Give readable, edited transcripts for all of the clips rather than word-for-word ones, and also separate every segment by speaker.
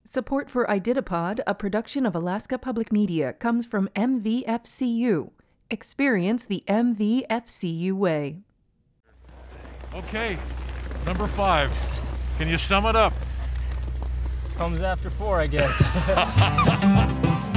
Speaker 1: Support for iDidapod, a production of Alaska Public Media, comes from MVFCU. Experience the MVFCU way.
Speaker 2: Okay, number 5. Can you sum it up?
Speaker 3: Comes after 4, I guess.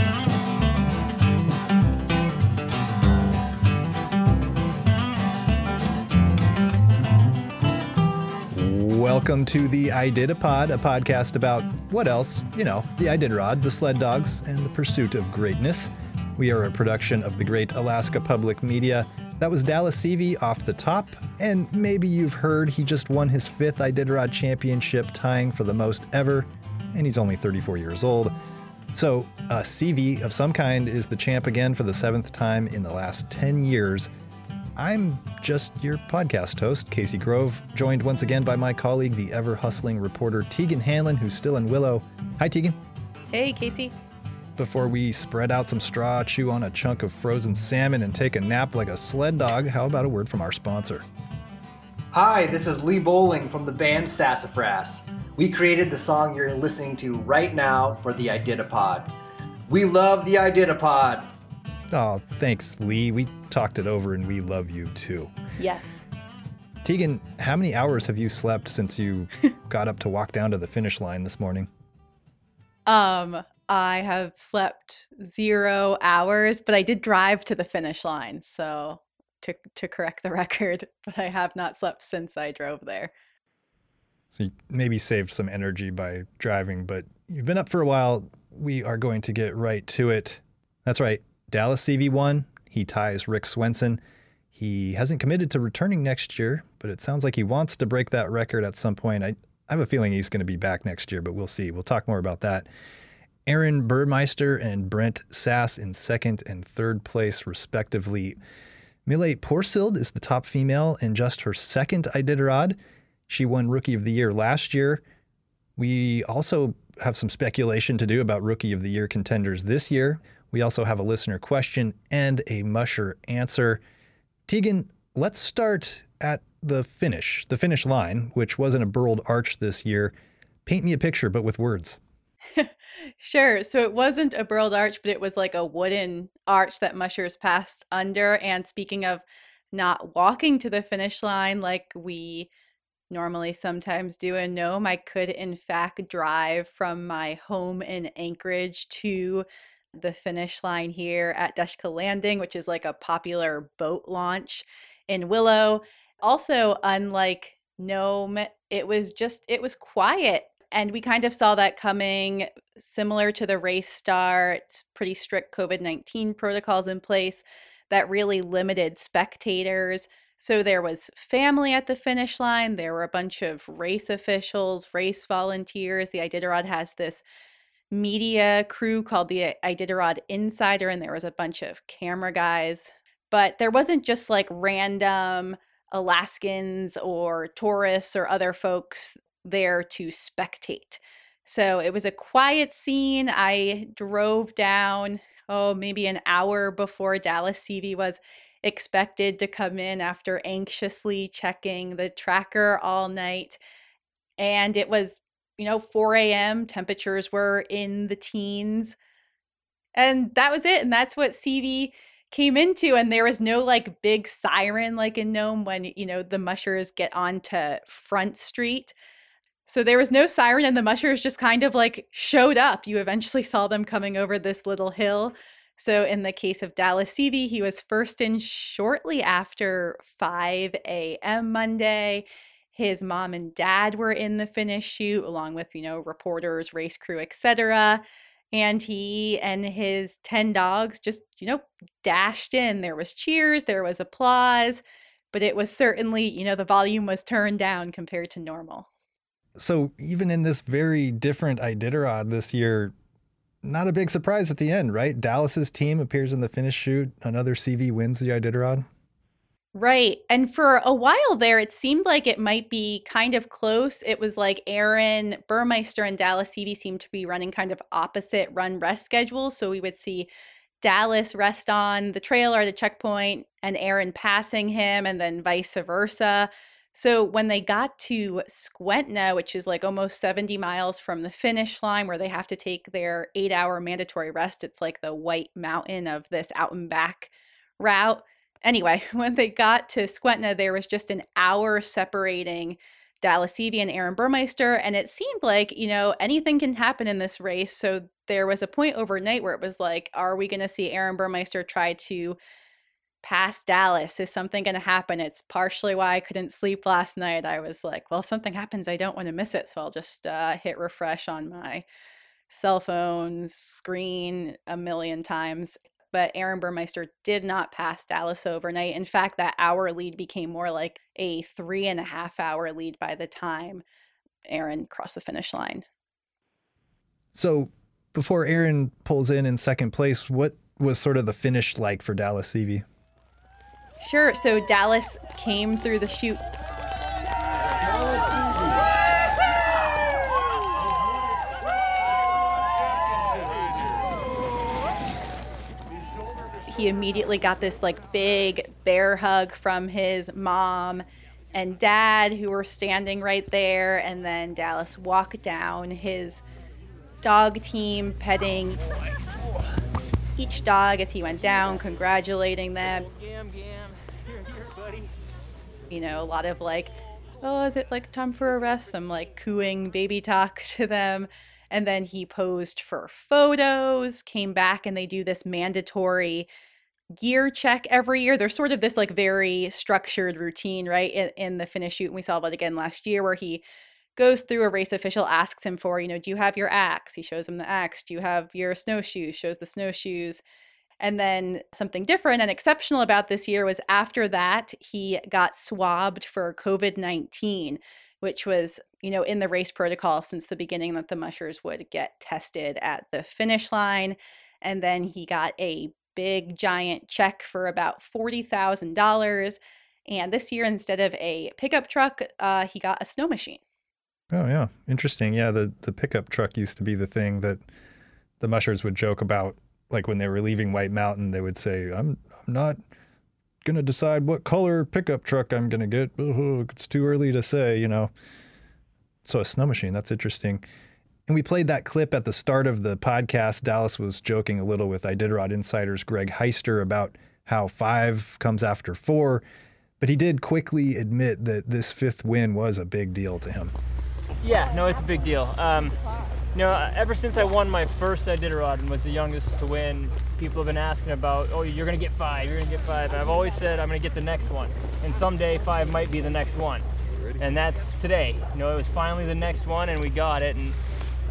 Speaker 4: Welcome to the iDidapod, a podcast about what else? You know, the Iditarod, the sled dogs, and the pursuit of greatness. We are a production of the great Alaska Public Media. That was Dallas Seavey off the top, and maybe you've heard he just won his 5th Iditarod championship, tying for the most ever, and he's only 34 years old. So, Seavey of some kind is the champ again for the 7th time in the last 10 years. I'm just your podcast host, Casey Grove, joined once again by my colleague, the ever-hustling reporter Tegan Hanlon, who's still in Willow. Hi, Tegan.
Speaker 5: Hey, Casey.
Speaker 4: Before we spread out some straw, chew on a chunk of frozen salmon, and take a nap like a sled dog, how about a word from our sponsor?
Speaker 6: Hi, this is Lee Bowling from the band Sassafras. We created the song you're listening to right now for the iDidapod. We love the iDidapod.
Speaker 4: Oh, thanks, Lee. We talked it over and we love you too.
Speaker 5: Yes.
Speaker 4: Tegan, how many hours have you slept since you got up to walk down to the finish line this morning?
Speaker 5: I have slept 0 hours, but I did drive to the finish line. So to correct the record, but I have not slept since I drove there.
Speaker 4: So you maybe saved some energy by driving, but you've been up for a while. We are going to get right to it. That's right. Dallas Seavey won. He ties Rick Swenson. He hasn't committed to returning next year, but it sounds like he wants to break that record at some point. I have a feeling he's going to be back next year, but we'll see. We'll talk more about that. Aaron Burmeister and Brent Sass in 2nd and 3rd place, respectively. Millet Porsild is the top female in just her 2nd Iditarod. She won Rookie of the Year last year. We also have some speculation to do about Rookie of the Year contenders this year. We also have a listener question and a musher answer. Tegan, let's start at the finish line, which wasn't a burled arch this year. Paint me a picture, but with words.
Speaker 5: Sure. So it wasn't a burled arch, but it was like a wooden arch that mushers passed under. And speaking of not walking to the finish line like we normally sometimes do in Nome, I could in fact drive from my home in Anchorage to the finish line here at Dushka Landing, which is like a popular boat launch in Willow. Also, unlike Nome, it was quiet. And we kind of saw that coming, similar to the race start, pretty strict COVID-19 protocols in place that really limited spectators. So there was family at the finish line. There were a bunch of race officials, race volunteers. The Iditarod has this media crew called the Iditarod Insider, and there was a bunch of camera guys. But there wasn't just like random Alaskans or tourists or other folks there to spectate. So it was a quiet scene. I drove down, maybe an hour before Dallas Seavey was expected to come in after anxiously checking the tracker all night. And it was 4 a.m. Temperatures were in the teens. And that was it. And that's what Seavey came into. And there was no like big siren like in Nome when, the mushers get onto Front Street. So there was no siren and the mushers just kind of like showed up. You eventually saw them coming over this little hill. So in the case of Dallas Seavey, he was first in shortly after 5 a.m. Monday. His mom and dad were in the finish chute along with, reporters, race crew, etc. And he and his 10 dogs just, dashed in. There was cheers, there was applause, but it was certainly, the volume was turned down compared to normal.
Speaker 4: So even in this very different Iditarod this year, not a big surprise at the end, right? Dallas's team appears in the finish chute. Another Seavey wins the Iditarod.
Speaker 5: Right. And for a while there, it seemed like it might be kind of close. It was like Aaron Burmeister and Dallas Seavey seemed to be running kind of opposite run-rest schedules. So we would see Dallas rest on the trail or the checkpoint and Aaron passing him and then vice versa. So when they got to Skwentna, which is like almost 70 miles from the finish line, where they have to take their 8-hour mandatory rest, it's like the White Mountain of this out and back route. Anyway, when they got to Skwentna, there was just an hour separating Dallas Seavey and Aaron Burmeister, and it seemed like, anything can happen in this race. So there was a point overnight where it was like, are we going to see Aaron Burmeister try to pass Dallas? Is something going to happen? It's partially why I couldn't sleep last night. I was like, well, if something happens, I don't want to miss it. So I'll just hit refresh on my cell phone screen a million times. But Aaron Burmeister did not pass Dallas overnight. In fact, that hour lead became more like a 3.5-hour lead by the time Aaron crossed the finish line.
Speaker 4: So before Aaron pulls in second place, what was sort of the finish like for Dallas Seavey?
Speaker 5: Sure. So Dallas came through the chute. He immediately got this like big bear hug from his mom and dad, who were standing right there. And then Dallas walked down, his dog team petting each dog as he went down, congratulating them. A lot of like, oh, is it like time for a rest? Some like cooing baby talk to them. And then he posed for photos, came back, and they do this mandatory gear check every year. There's sort of this like very structured routine, right, in the finish chute. And we saw that again last year, where he goes through, a race official asks him for, do you have your axe? He shows him the axe. Do you have your snowshoes? Shows the snowshoes. And then something different and exceptional about this year was after that, he got swabbed for COVID-19, which was, in the race protocol since the beginning, that the mushers would get tested at the finish line. And then he got a big giant check for about $40,000. And this year, instead of a pickup truck, he got a snow machine.
Speaker 4: Oh, yeah. Interesting. Yeah, the pickup truck used to be the thing that the mushers would joke about. Like when they were leaving White Mountain, they would say, I'm not going to decide what color pickup truck I'm going to get. It's too early to say, So a snow machine, that's interesting. And we played that clip at the start of the podcast. Dallas was joking a little with Iditarod Insider's Greg Heister about how 5 comes after 4. But he did quickly admit that this 5th win was a big deal to him.
Speaker 3: Yeah, no, it's a big deal. Ever since I won my first Iditarod and was the youngest to win, people have been asking about, oh, you're going to get 5, you're going to get 5. And I've always said I'm going to get the next one. And someday 5 might be the next one. And that's today. It was finally the next one, and we got it. And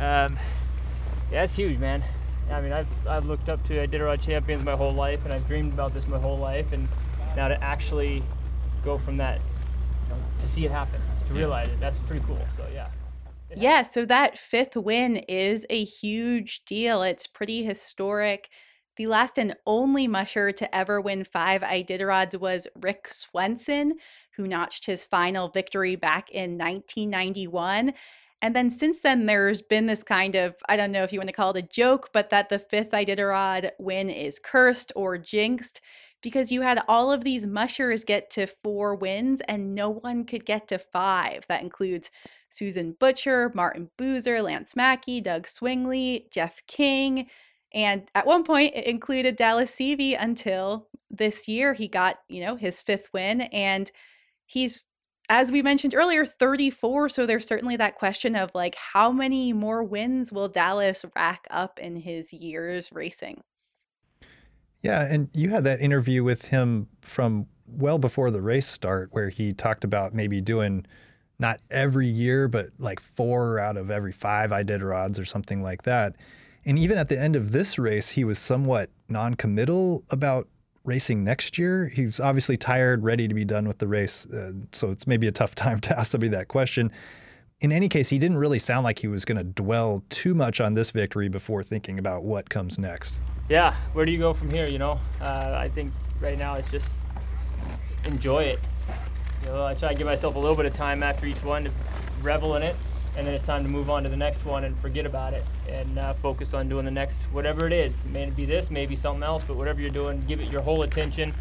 Speaker 3: yeah, it's huge, man. I mean, I've looked up to Iditarod champions my whole life, and I've dreamed about this my whole life. And now to actually go from that, to see it happen, to realize it, that's pretty cool. So, yeah.
Speaker 5: Yeah, so that 5th win is a huge deal. It's pretty historic. The last and only musher to ever win 5 Iditarods was Rick Swenson, who notched his final victory back in 1991. And then since then, there's been this kind of, I don't know if you want to call it a joke, but that the 5th Iditarod win is cursed or jinxed, because you had all of these mushers get to 4 wins and no one could get to 5. That includes Susan Butcher, Martin Boozer, Lance Mackey, Doug Swingley, Jeff King. And at one point, it included Dallas Seavey until this year. He got, his 5th win. And he's, as we mentioned earlier, 34. So there's certainly that question of like, how many more wins will Dallas rack up in his years racing?
Speaker 4: Yeah, and you had that interview with him from well before the race start, where he talked about maybe doing not every year, but like 4 out of every 5 Iditarods or something like that. And even at the end of this race, he was somewhat non-committal about racing next year. He was obviously tired, ready to be done with the race. So it's maybe a tough time to ask somebody that question. In any case, he didn't really sound like he was going to dwell too much on this victory before thinking about what comes next.
Speaker 3: Yeah, where do you go from here, I think right now it's just enjoy it. I try to give myself a little bit of time after each one to revel in it, and then it's time to move on to the next one and forget about it and focus on doing the next, whatever it is. It may be this, maybe something else, but whatever you're doing, give it your whole attention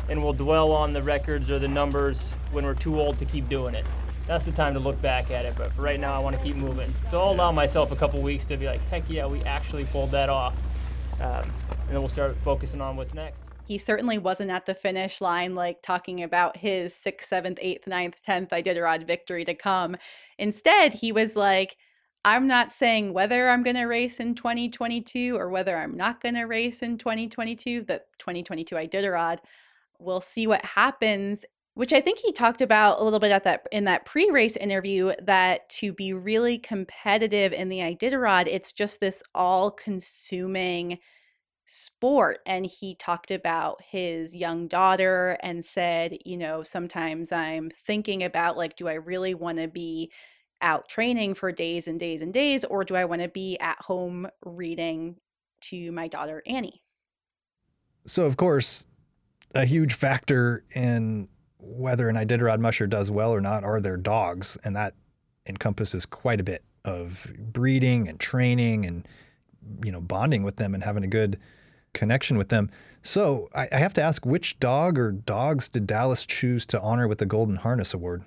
Speaker 3: and we'll dwell on the records or the numbers when we're too old to keep doing it. That's the time to look back at it, but for right now I want to keep moving. So I'll allow myself a couple weeks to be like, heck yeah, we actually pulled that off. And then we'll start focusing on what's next.
Speaker 5: He certainly wasn't at the finish line like talking about his 6th, 7th, 8th, 9th, 10th Iditarod victory to come. Instead, he was like, I'm not saying whether I'm going to race in 2022 or whether I'm not going to race in 2022, the 2022 Iditarod. We'll see what happens, which I think he talked about a little bit in that pre-race interview, that to be really competitive in the Iditarod, it's just this all-consuming sport. And he talked about his young daughter and said, sometimes I'm thinking about, like, do I really want to be out training for days and days and days, or do I want to be at home reading to my daughter Annie?
Speaker 4: So, of course, a huge factor in whether an Iditarod musher does well or not are their dogs, and that encompasses quite a bit of breeding and training and bonding with them and having a good connection with them. So I have to ask, which dog or dogs did Dallas choose to honor with the Golden Harness Award?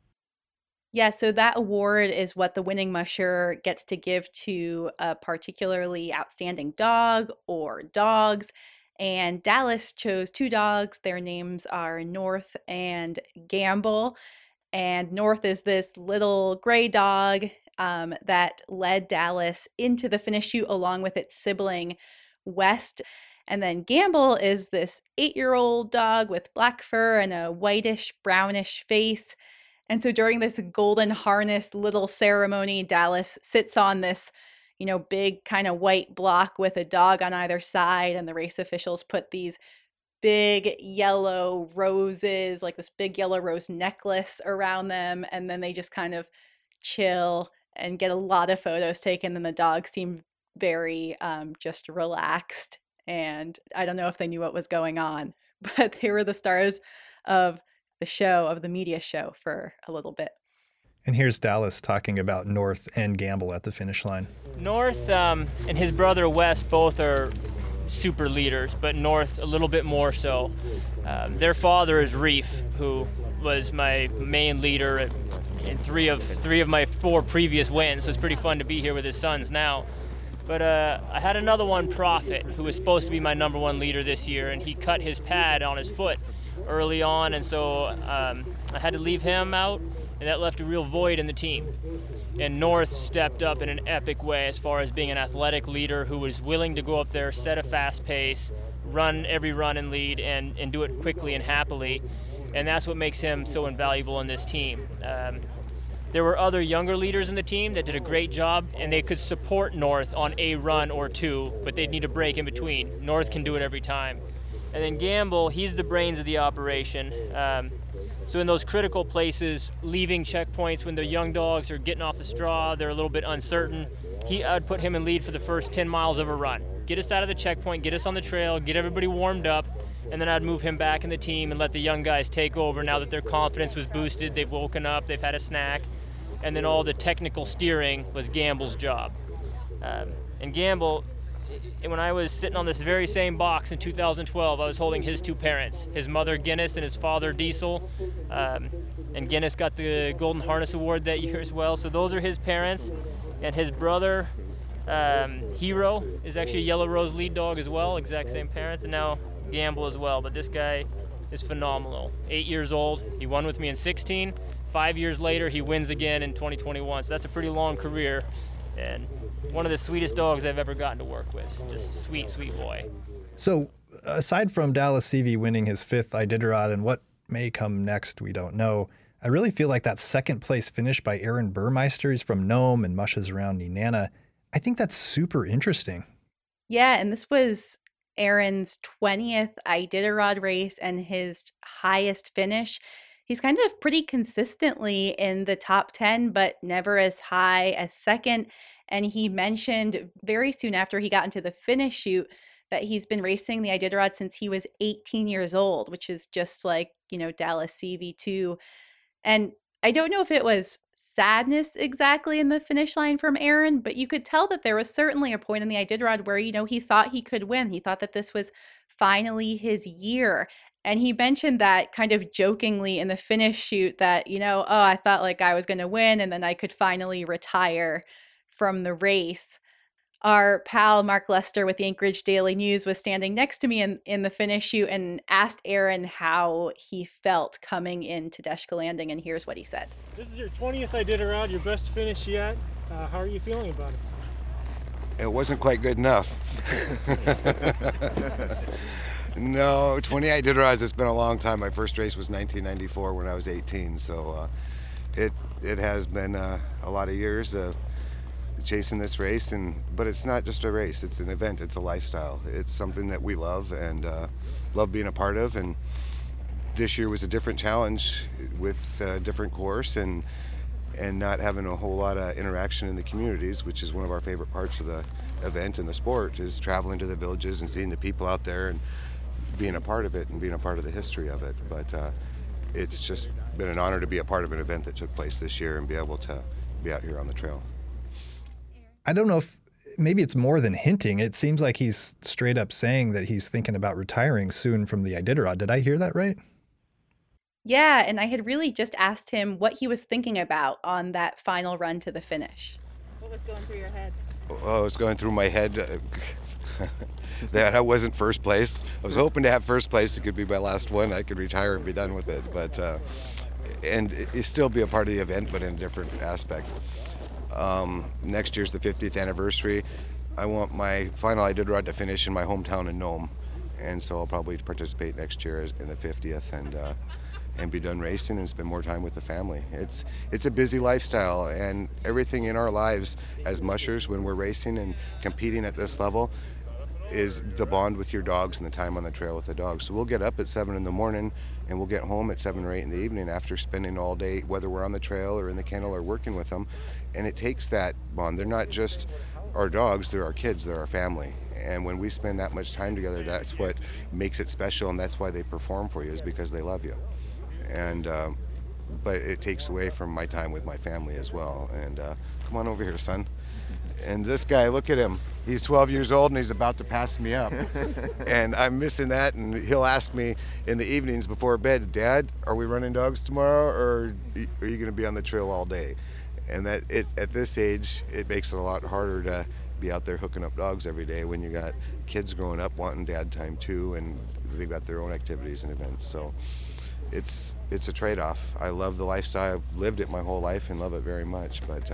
Speaker 5: Yeah, so that award is what the winning musher gets to give to a particularly outstanding dog or dogs. And Dallas chose 2 dogs. Their names are North and Gamble. And North is this little gray dog that led Dallas into the finish chute along with its sibling West. And then Gamble is this 8-year-old dog with black fur and a whitish brownish face. And so during this Golden Harness little ceremony, Dallas sits on this, big kind of white block with a dog on either side. And the race officials put these big yellow roses, like this big yellow rose necklace around them. And then they just kind of chill and get a lot of photos taken. And the dogs seem very just relaxed. And I don't know if they knew what was going on, but they were the stars of the show, of the media show, for a little bit.
Speaker 4: And here's Dallas talking about North and Gamble at the finish line.
Speaker 3: North and his brother West both are super leaders, but North a little bit more so. Their father is Reef, who was my main leader in three of my 4 previous wins, so it's pretty fun to be here with his sons now. But I had another one, Prophet, who was supposed to be my number 1 leader this year, and he cut his pad on his foot early on, and so I had to leave him out, and that left a real void in the team. And North stepped up in an epic way as far as being an athletic leader who was willing to go up there, set a fast pace, run every run and lead, and do it quickly and happily. And that's what makes him so invaluable in this team. There were other younger leaders in the team that did a great job, and they could support North on a run or 2, but they'd need a break in between. North can do it every time. And then Gamble, he's the brains of the operation. So in those critical places, leaving checkpoints when the young dogs are getting off the straw, they're a little bit uncertain, I'd put him in lead for the first 10 miles of a run. Get us out of the checkpoint, get us on the trail, get everybody warmed up, and then I'd move him back in the team and let the young guys take over now that their confidence was boosted, they've woken up, they've had a snack, and then all the technical steering was Gamble's job. And Gamble, when I was sitting on this very same box in 2012, I was holding his 2 parents, his mother Guinness and his father Diesel. And Guinness got the Golden Harness Award that year as well. So those are his parents. And his brother, Hero, is actually a Yellow Rose lead dog as well, exact same parents, and now Gamble as well. But this guy is phenomenal. 8 years old, he won with me in 16. 5 years later, he wins again in 2021. So that's a pretty long career. And one of the sweetest dogs I've ever gotten to work with. Just sweet, sweet boy.
Speaker 4: So aside from Dallas Seavey winning his 5th Iditarod and what may come next, we don't know, I really feel like that 2nd place finish by Aaron Burmeister, he's from Nome and mushes around Nenana, I think that's super interesting.
Speaker 5: Yeah, and this was Aaron's 20th Iditarod race and his highest finish. He's kind of pretty consistently in the top 10, but never as high as 2nd. And he mentioned very soon after he got into the finish chute that he's been racing the Iditarod since he was 18 years old, which is just like, Dallas Seavey too. And I don't know if it was sadness exactly in the finish line from Aaron, but you could tell that there was certainly a point in the Iditarod where, he thought he could win. He thought that this was finally his year. And he mentioned that kind of jokingly in the finish shoot that, I thought like I was going to win and then I could finally retire from the race. Our pal Mark Lester with the Anchorage Daily News was standing next to me in the finish shoot and asked Aaron how he felt coming into Deshka Landing, and here's what he said.
Speaker 7: This is your 20th Iditarod, your best finish yet. How are you feeling about it?
Speaker 8: It wasn't quite good enough. No, 20 Iditarods, it's been a long time. My first race was 1994 when I was 18, so it has been a lot of years chasing this race, but it's not just a race, it's an event, it's a lifestyle. It's something that we love and love being a part of, and this year was a different challenge with a different course and not having a whole lot of interaction in the communities, which is one of our favorite parts of the event and the sport, is traveling to the villages and seeing the people out there and being a part of it and being a part of the history of it. But it's just been an honor to be a part of an event that took place this year and be able to be out here on the trail.
Speaker 4: I don't know if maybe it's more than hinting. It seems like he's straight up saying that he's thinking about retiring soon from the Iditarod. Did I hear that right?
Speaker 5: Yeah, and I had really just asked him what he was thinking about on that final run to the finish.
Speaker 9: What was going through your head?
Speaker 8: Oh, it was going through my head that I wasn't first place. I was hoping to have first place. It could be my last one. I could retire and be done with it. But and it still be a part of the event, but in a different aspect. Next year's the 50th anniversary. I want my final Iditarod to finish in my hometown in Nome, and so I'll probably participate next year in the 50th and be done racing and spend more time with the family. It's a busy lifestyle, and everything in our lives as mushers when we're racing and competing at this level is the bond with your dogs and the time on the trail with the dogs. So we'll get up at 7 in the morning and we'll get home at 7 or 8 in the evening after spending all day, whether we're on the trail or in the kennel or working with them. And it takes that bond. They're not just our dogs, they're our kids, they're our family. And when we spend that much time together, that's what makes it special, and that's why they perform for you, is because they love you. And but it takes away from my time with my family as well. And come on over here, son. And this guy, look at him. He's 12 years old and he's about to pass me up. And I'm missing that, and he'll ask me in the evenings before bed, Dad, are we running dogs tomorrow, or are you going to be on the trail all day? And that at this age, it makes it a lot harder to be out there hooking up dogs every day when you got kids growing up wanting dad time too, and they've got their own activities and events. So it's a trade-off. I love the lifestyle. I've lived it my whole life and love it very much, but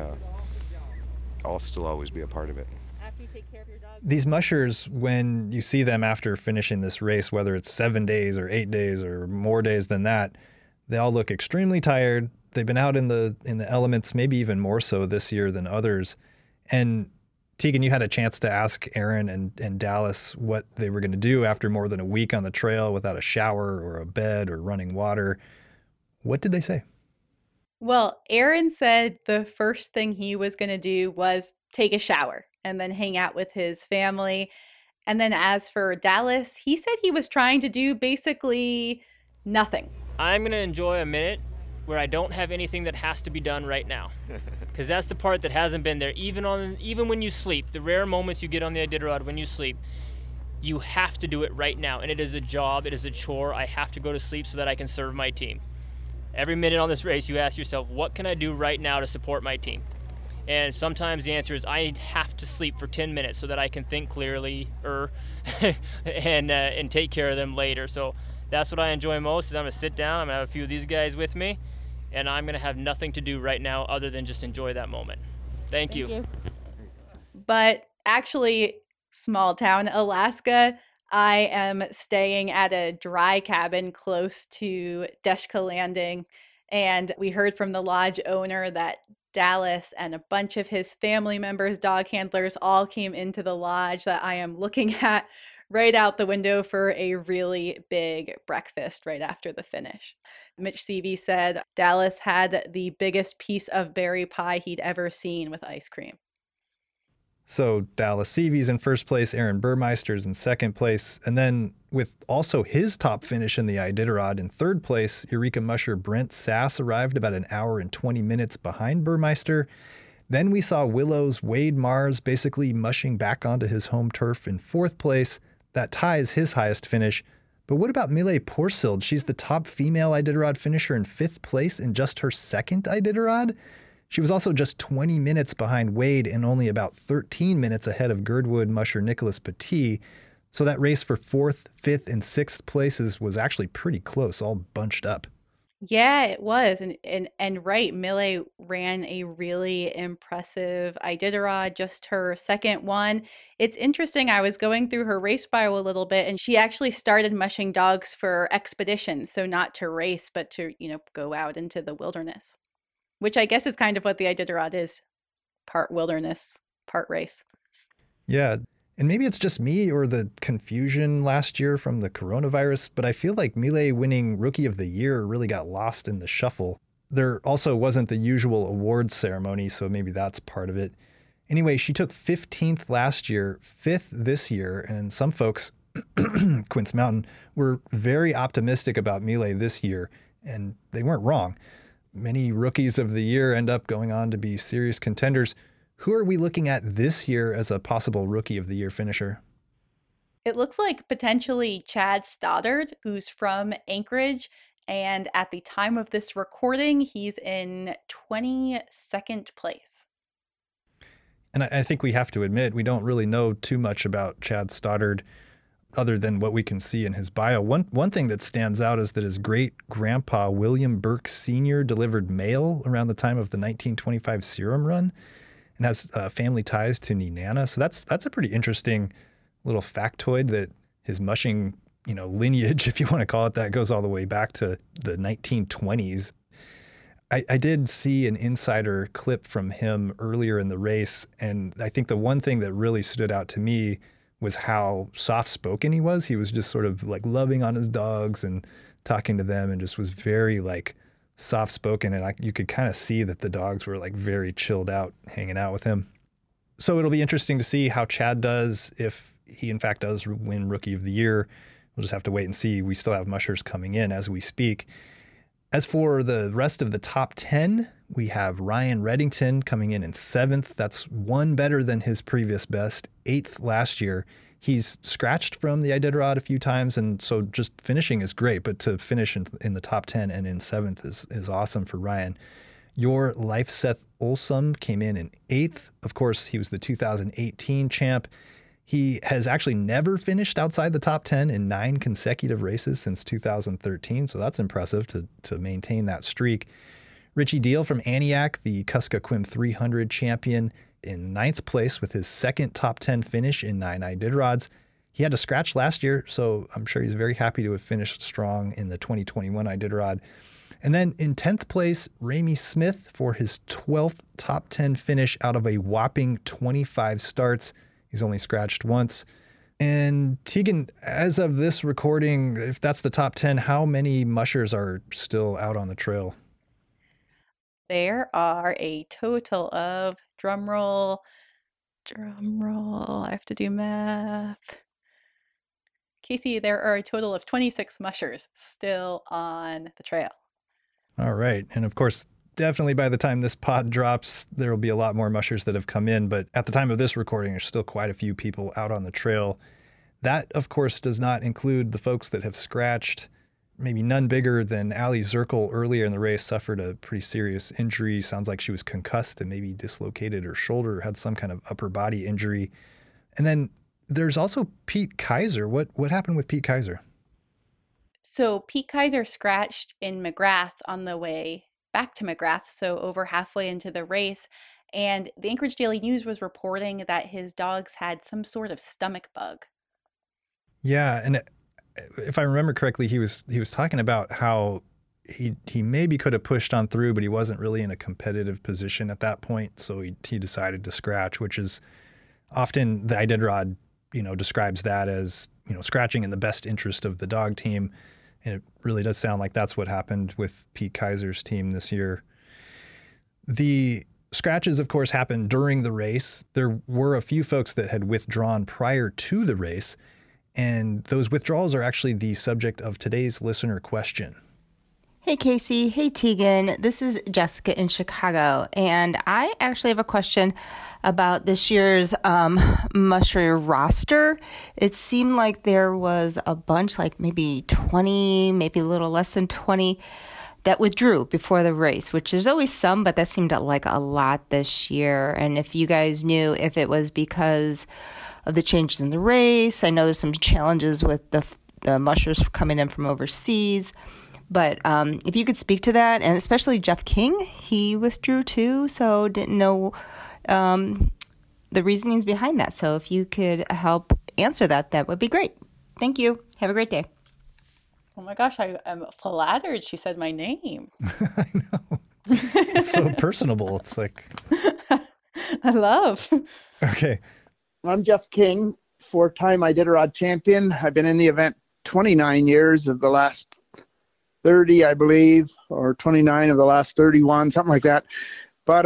Speaker 8: I'll still always be a part of it.
Speaker 9: After you take care of your dog.
Speaker 4: These mushers, when you see them after finishing this race, whether it's 7 days or 8 days or more days than that, they all look extremely tired. They've been out in the elements, maybe even more so this year than others. And Tegan, you had a chance to ask Aaron and Dallas what they were going to do after more than a week on the trail without a shower or a bed or running water. What did they say?
Speaker 5: Well, Aaron said the first thing he was going to do was take a shower and then hang out with his family. And then as for Dallas, he said he was trying to do basically nothing.
Speaker 3: I'm going to enjoy a minute where I don't have anything that has to be done right now. Because that's the part that hasn't been there. Even when you sleep, the rare moments you get on the Iditarod when you sleep, you have to do it right now. And it is a job, it is a chore. I have to go to sleep so that I can serve my team. Every minute on this race, you ask yourself, what can I do right now to support my team? And sometimes the answer is I have to sleep for 10 minutes so that I can think clearly and take care of them later. So that's what I enjoy most, is I'm going to sit down, I'm going to have a few of these guys with me, and I'm going to have nothing to do right now other than just enjoy that moment. Thank you.
Speaker 5: But actually, small town Alaska, I am staying at a dry cabin close to Deshka Landing, and we heard from the lodge owner that Dallas and a bunch of his family members, dog handlers, all came into the lodge that I am looking at right out the window for a really big breakfast right after the finish. Mitch Seavey said Dallas had the biggest piece of berry pie he'd ever seen with ice cream.
Speaker 4: So Dallas Seavey's in first place, Aaron Burmeister's in second place, and then with also his top finish in the Iditarod in third place, Eureka musher Brent Sass arrived about an hour and 20 minutes behind Burmeister. Then we saw Willow's Wade Mars basically mushing back onto his home turf in fourth place. That ties his highest finish, But what about Millet Porsild? She's the top female Iditarod finisher in 5th place in just her 2nd Iditarod. She was also just 20 minutes behind Wade and only about 13 minutes ahead of Girdwood musher Nicholas Petit. So that race for 4th, 5th, and 6th places was actually pretty close, all bunched up.
Speaker 5: Yeah, it was. And right, Millet ran a really impressive Iditarod, just her 2nd one. It's interesting, I was going through her race bio a little bit, and she actually started mushing dogs for expeditions, so not to race, but to, go out into the wilderness, which I guess is kind of what the Iditarod is, part wilderness, part race.
Speaker 4: Yeah. And maybe it's just me or the confusion last year from the coronavirus, but I feel like Millet winning Rookie of the Year really got lost in the shuffle. There also wasn't the usual awards ceremony, so maybe that's part of it. Anyway, she took 15th last year, 5th this year, and some folks, Quince Mountain, were very optimistic about Millet this year, and they weren't wrong. Many Rookies of the Year end up going on to be serious contenders. Who are we looking at this year as a possible Rookie of the Year finisher?
Speaker 5: It looks like potentially Chad Stoddard, who's from Anchorage. And at the time of this recording, he's in 22nd place.
Speaker 4: And I think we have to admit, we don't really know too much about Chad Stoddard other than what we can see in his bio. One thing that stands out is that his great-grandpa, William Burke Sr., delivered mail around the time of the 1925 Serum Run, and has family ties to Nenana. So that's a pretty interesting little factoid that his mushing, lineage, if you want to call it that, goes all the way back to the 1920s. I did see an insider clip from him earlier in the race, and I think the one thing that really stood out to me was how soft-spoken he was. He was just sort of like loving on his dogs and talking to them, and just was very soft-spoken, and you could kind of see that the dogs were very chilled out hanging out with him. So it'll be interesting to see how Chad does if he in fact does win Rookie of the Year. We'll just have to wait and see. We still have mushers coming in as we speak. As for the rest of the top 10, we have Ryan Reddington coming in 7th. That's one better than his previous best, 8th last year. He's scratched from the Iditarod a few times, and so just finishing is great, but to finish in the top 10 and in 7th is awesome for Ryan. Your Life Seth Olsum came in 8th. Of course, he was the 2018 champ. He has actually never finished outside the top 10 in 9 consecutive races since 2013, so that's impressive to maintain that streak. Richie Deal from Aniak, the Kuskokwim 300 champion, in 9th place with his 2nd top 10 finish in 9 Iditarods. He had to scratch last year, so I'm sure he's very happy to have finished strong in the 2021 Iditarod. And then in 10th place, Ramey Smith for his 12th top 10 finish out of a whopping 25 starts. He's only scratched once. And Tegan, as of this recording, if that's the top 10, how many mushers are still out on the trail?
Speaker 5: There are a total of, drumroll, I have to do math. Casey, there are a total of 26 mushers still on the trail.
Speaker 4: All right. And of course, definitely by the time this pod drops, there will be a lot more mushers that have come in. But at the time of this recording, there's still quite a few people out on the trail. That, of course, does not include the folks that have scratched. Maybe none bigger than Ali Zirkle earlier in the race suffered a pretty serious injury. Sounds like she was concussed and maybe dislocated her shoulder, or had some kind of upper body injury. And then there's also Pete Kaiser. What happened with Pete Kaiser?
Speaker 5: So Pete Kaiser scratched in McGrath on the way back to McGrath, so over halfway into the race. And the Anchorage Daily News was reporting that his dogs had some sort of stomach bug.
Speaker 4: Yeah, and if I remember correctly, he was talking about how he maybe could have pushed on through, but he wasn't really in a competitive position at that point, so he decided to scratch, which is often the Iditarod, describes that as, scratching in the best interest of the dog team, and it really does sound like that's what happened with Pete Kaiser's team this year. The scratches, of course, happened during the race. There were a few folks that had withdrawn prior to the race, and those withdrawals are actually the subject of today's listener question.
Speaker 10: Hey, Casey. Hey, Tegan. This is Jessica in Chicago. And I actually have a question about this year's musher roster. It seemed like there was a bunch, like maybe 20, maybe a little less than 20, that withdrew before the race, which there's always some, but that seemed like a lot this year. And if you guys knew if it was because of the changes in the race, I know there's some challenges with the mushers coming in from overseas. But if you could speak to that, and especially Jeff King, he withdrew too, so didn't know the reasonings behind that. So if you could help answer that, that would be great. Thank you. Have a great day.
Speaker 5: Oh my gosh, I am flattered she said my name.
Speaker 4: I know. It's so personable. It's like...
Speaker 5: I love.
Speaker 4: Okay.
Speaker 11: I'm Jeff King, 4-time Iditarod champion. I've been in the event 29 years of the last 30, I believe, or 29 of the last 31, something like that. But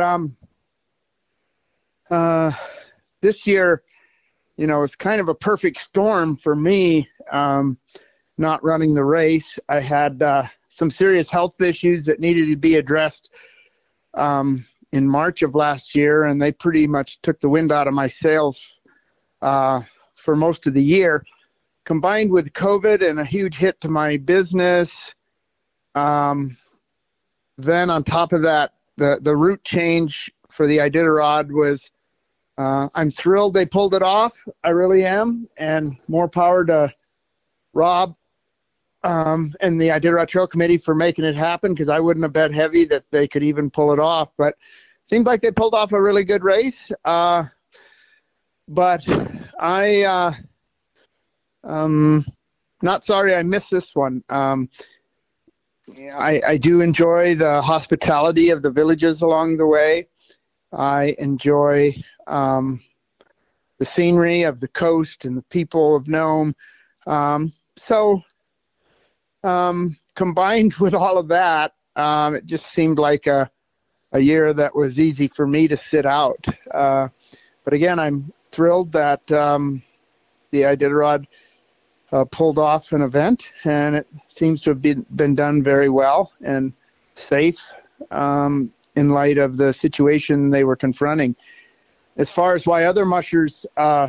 Speaker 11: this year, it's kind of a perfect storm for me not running the race. I had some serious health issues that needed to be addressed in March of last year, and they pretty much took the wind out of my sails for most of the year. Combined with COVID and a huge hit to my business, then on top of that, the route change for the Iditarod was, I'm thrilled they pulled it off. I really am. And more power to Rob and the Iditarod Trail Committee for making it happen, because I wouldn't have bet heavy that they could even pull it off. But it seemed like they pulled off a really good race. But I not sorry I missed this one. I do enjoy the hospitality of the villages along the way. I enjoy the scenery of the coast and the people of Nome. So combined with all of that, it just seemed like a year that was easy for me to sit out. But again, I'm thrilled that the Iditarod pulled off an event, and it seems to have been done very well and safe in light of the situation they were confronting. As far as why other mushers a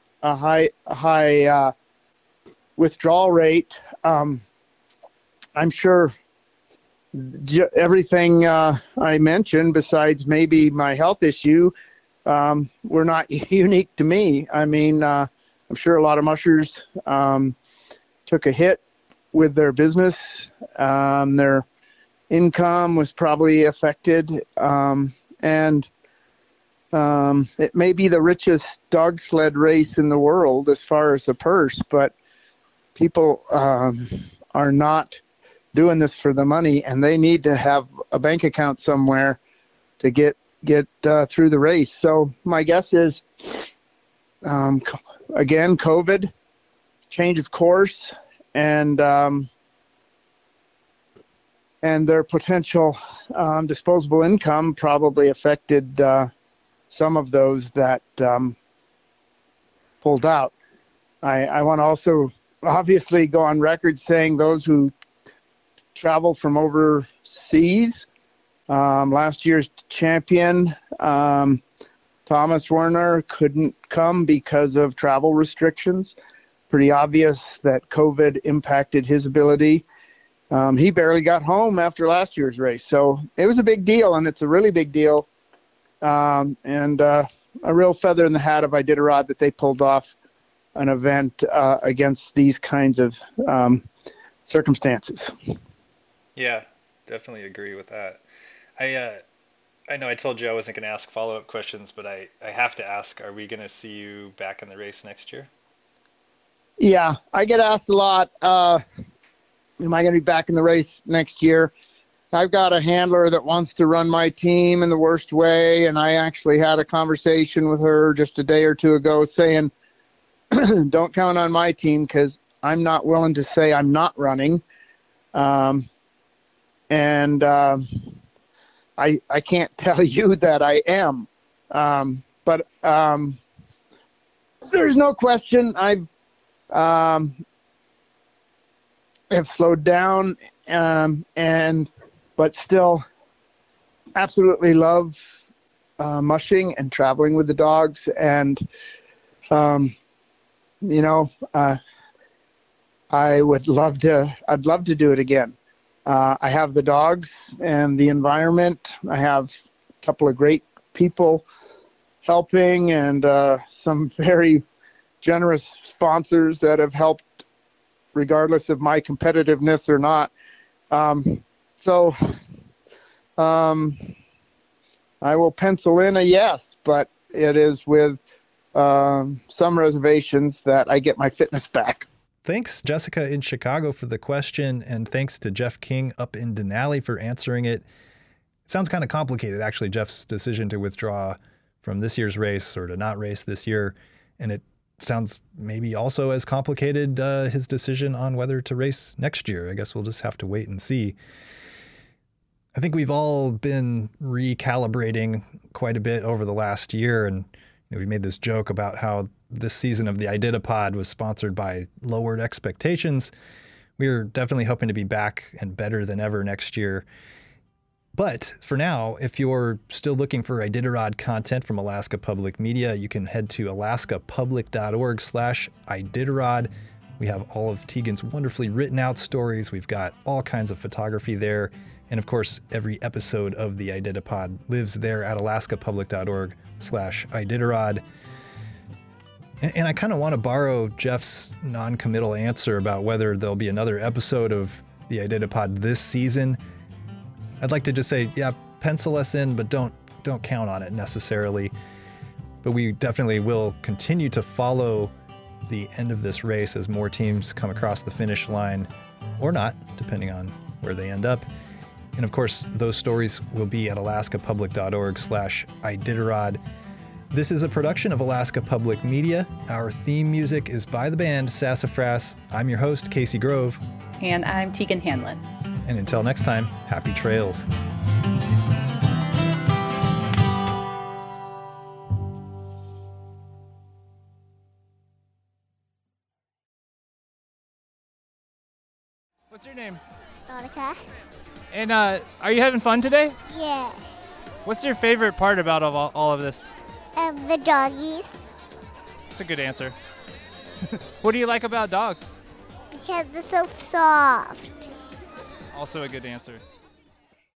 Speaker 11: high withdrawal rate, I'm sure everything I mentioned, besides maybe my health issue, were not unique to me. I mean, I'm sure a lot of mushers took a hit with their business. Their income was probably affected. And it may be the richest dog sled race in the world as far as the purse, but people are not doing this for the money, and they need to have a bank account somewhere to get through the race. So my guess is, again, COVID, change of course, and their potential disposable income probably affected some of those that pulled out. I want to also obviously go on record saying those who travel from overseas, last year's champion, Thomas Werner, couldn't come because of travel restrictions. Pretty obvious that COVID impacted his ability. He barely got home after last year's race. So it was a big deal, and it's a really big deal. And a real feather in the hat of Iditarod that they pulled off an event against these kinds of circumstances.
Speaker 4: Yeah, definitely agree with that. I know I told you I wasn't going to ask follow-up questions, but I have to ask, are we going to see you back in the race next year?
Speaker 11: Yeah, I get asked a lot, am I going to be back in the race next year? I've got a handler that wants to run my team in the worst way, and I actually had a conversation with her just a day or two ago saying, don't count on my team because I'm not willing to say I'm not running. I can't tell you that I am. But there's no question I've have slowed down but still absolutely love mushing and traveling with the dogs. And, I'd love to do it again. I have the dogs and the environment. I have a couple of great people helping and some very generous sponsors that have helped regardless of my competitiveness or not. I will pencil in a yes, but it is with some reservations that I get my fitness back.
Speaker 4: Thanks, Jessica in Chicago, for the question, and thanks to Jeff King up in Denali for answering it. It sounds kind of complicated, actually, Jeff's decision to withdraw from this year's race or to not race this year, and it sounds maybe also as complicated his decision on whether to race next year. I guess we'll just have to wait and see. I think we've all been recalibrating quite a bit over the last year, and we made this joke about how this season of the IDITA-Pod was sponsored by lowered expectations. We're definitely hoping to be back and better than ever next year. But for now, if you're still looking for Iditarod content from Alaska Public Media, you can head to alaskapublic.org/Iditarod. We have all of Tegan's wonderfully written out stories. We've got all kinds of photography there. And of course, every episode of the IDITA-Pod lives there at alaskapublic.org/Iditarod. And I kind of want to borrow Jeff's non-committal answer about whether there'll be another episode of the IDITA-Pod this season. I'd like to just say, yeah, pencil us in, but don't count on it necessarily. But we definitely will continue to follow the end of this race as more teams come across the finish line, or not, depending on where they end up. And of course, those stories will be at alaskapublic.org/Iditarod. This is a production of Alaska Public Media. Our theme music is by the band Sassafras. I'm your host, Casey Grove.
Speaker 5: And I'm Tegan Hanlon.
Speaker 4: And until next time, happy trails.
Speaker 12: What's your name?
Speaker 13: Monica.
Speaker 12: And are you having fun today?
Speaker 13: Yeah.
Speaker 12: What's your favorite part about all of this?
Speaker 13: The doggies.
Speaker 12: That's a good answer. What do you like about dogs?
Speaker 13: Because they're so soft.
Speaker 12: Also a good answer.